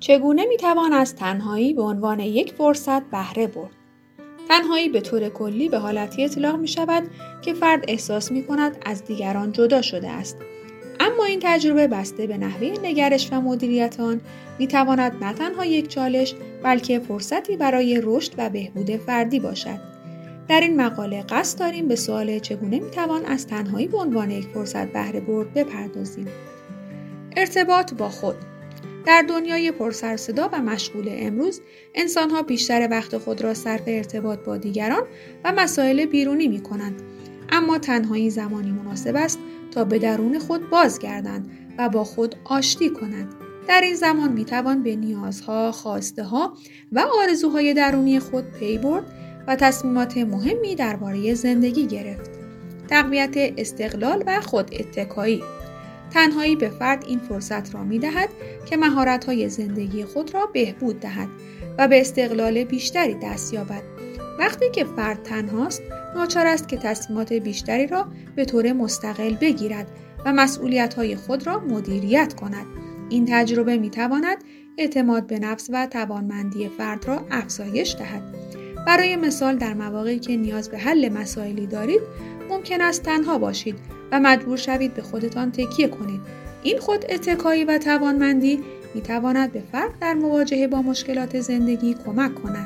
چگونه میتوان از تنهایی به عنوان یک فرصت بهره برد؟ تنهایی به طور کلی به حالتی اطلاق می شود که فرد احساس می کند از دیگران جدا شده است. اما این تجربه بسته به نحوه نگرش و مدیریت آن می تواند نه تنها یک چالش بلکه فرصتی برای رشد و بهبود فردی باشد. در این مقاله قصد داریم به سوال چگونه می توان از تنهایی به عنوان یک فرصت بهره برد بپردازیم. ارتباط با خود. در دنیای پر سر و صدا و مشغول امروز، انسان‌ها بیشتر وقت خود را صرف ارتباط با دیگران و مسائل بیرونی می‌کنند. اما تنهایی زمانی مناسب است تا به درون خود بازگردند و با خود آشتی کنند. در این زمان می‌توان به نیازها، خواسته‌ها و آرزوهای درونی خود پی برد و تصمیمات مهمی درباره زندگی گرفت. تقویت استقلال و خوداتکایی. تنهایی به فرد این فرصت را می‌دهد که مهارت‌های زندگی خود را بهبود دهد و به استقلال بیشتری دست یابد. وقتی که فرد تنهاست، ناچار است که تصمیمات بیشتری را به طور مستقل بگیرد و مسئولیت‌های خود را مدیریت کند. این تجربه می‌تواند اعتماد به نفس و توانمندی فرد را افزایش دهد. برای مثال، در مواقعی که نیاز به حل مسائلی دارید، ممکن است تنها باشید و مجبور شوید به خودتان تکیه کنید. این خوداتکایی و توانمندی می‌تواند به فرد در مواجهه با مشکلات زندگی کمک کند.